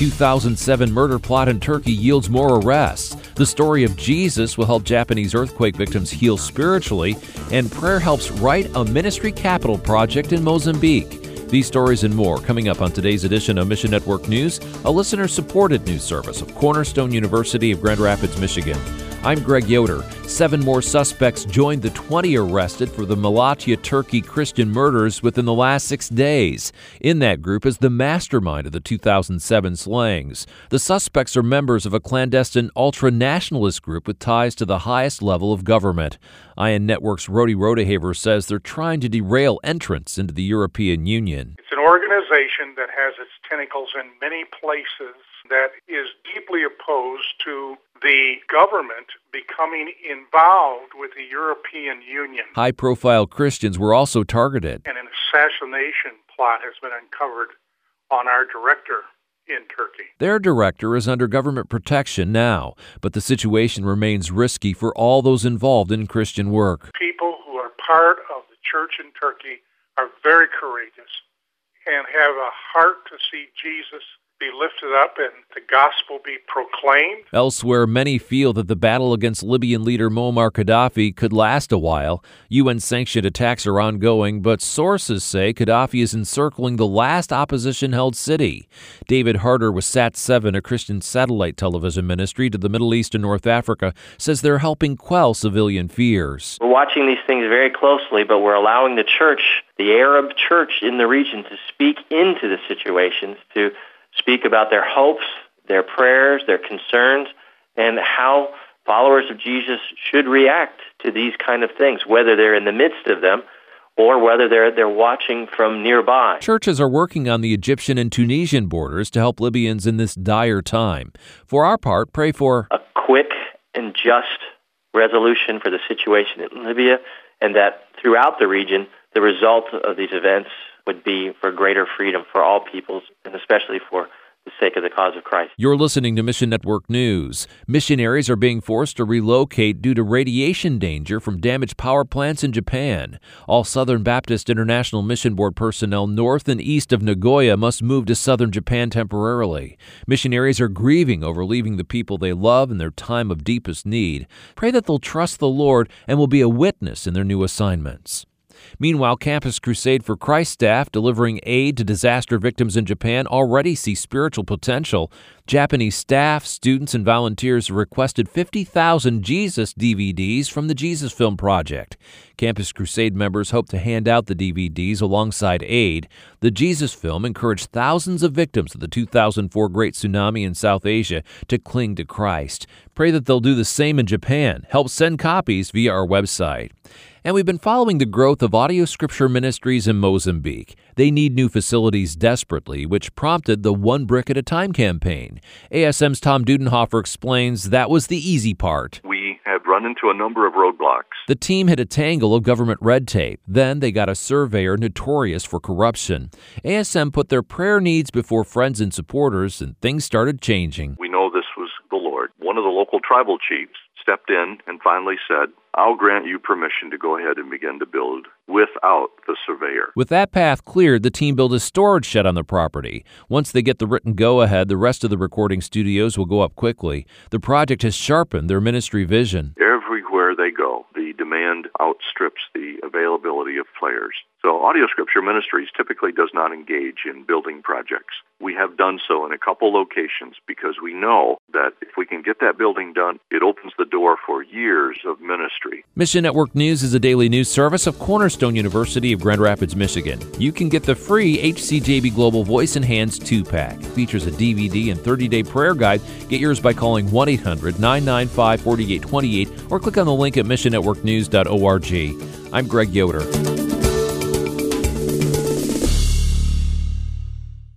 2007 murder plot in Turkey yields more arrests. The story of Jesus will help Japanese earthquake victims heal spiritually, and prayer helps right a ministry capital project in Mozambique. These stories and more coming up on today's edition of Mission Network News, a listener-supported news service of Cornerstone University of Grand Rapids, Michigan. I'm Greg Yoder. 7 more suspects joined the 20 arrested for the Malatya, Turkey Christian murders within the last 6 days. In that group is the mastermind of the 2007 slayings. The suspects are members of a clandestine ultra-nationalist group with ties to the highest level of government. ION Network's Rody Rodehaver says they're trying to derail entrance into the European Union. It's an organization that has its tentacles in many places that is deeply opposed to the government becoming involved with the European Union. High-profile Christians were also targeted. And an assassination plot has been uncovered on our director in Turkey. Their director is under government protection now, but the situation remains risky for all those involved in Christian work. People who are part of the church in Turkey are very courageous and have a heart to see Jesus be lifted up and the gospel be proclaimed. Elsewhere, many feel that the battle against Libyan leader Muammar Gaddafi could last a while. UN-sanctioned attacks are ongoing, but sources say Gaddafi is encircling the last opposition-held city. David Harder with Sat7, a Christian satellite television ministry to the Middle East and North Africa, says they're helping quell civilian fears. We're watching these things very closely, but we're allowing the church, the Arab church in the region, to speak into the situations, to speak about their hopes, their prayers, their concerns, and how followers of Jesus should react to these kind of things, whether they're in the midst of them or whether they're watching from nearby. Churches are working on the Egyptian and Tunisian borders to help Libyans in this dire time. For our part, pray for a quick and just resolution for the situation in Libya, and that throughout the region, the result of these events would be for greater freedom for all peoples, and especially for the sake of the cause of Christ. You're listening to Mission Network News. Missionaries are being forced to relocate due to radiation danger from damaged power plants in Japan. All Southern Baptist International Mission Board personnel north and east of Nagoya must move to southern Japan temporarily. Missionaries are grieving over leaving the people they love in their time of deepest need. Pray that they'll trust the Lord and will be a witness in their new assignments. Meanwhile, Campus Crusade for Christ staff delivering aid to disaster victims in Japan already see spiritual potential. Japanese staff, students, and volunteers have requested 50,000 Jesus DVDs from the Jesus Film Project. Campus Crusade members hope to hand out the DVDs alongside aid. The Jesus Film encouraged thousands of victims of the 2004 Great Tsunami in South Asia to cling to Christ. Pray that they'll do the same in Japan. Help send copies via our website. And we've been following the growth of audio scripture ministries in Mozambique. They need new facilities desperately, which prompted the One Brick at a Time campaign. ASM's Tom Dudenhofer explains that was the easy part. We have run into a number of roadblocks. The team hit a tangle of government red tape. Then they got a surveyor notorious for corruption. ASM put their prayer needs before friends and supporters, and things started changing. We know this was the Lord. One of the local tribal chiefs stepped in and finally said, I'll grant you permission to go ahead and begin to build without the surveyor. With that path cleared, the team built a storage shed on the property. Once they get the written go-ahead, the rest of the recording studios will go up quickly. The project has sharpened their ministry vision. Everywhere they go, the demand outstrips the availability of players. So Audio Scripture Ministries typically does not engage in building projects. We have done so in a couple locations because we know that if we can get that building done, it opens the door for years of ministry. Mission Network News is a daily news service of Cornerstone University of Grand Rapids, Michigan. You can get the free HCJB Global Voice Enhanced 2-pack. Features a DVD and 30-day prayer guide. Get yours by calling 1-800-995-4828 or click on the link at missionnetworknews.org. I'm Greg Yoder.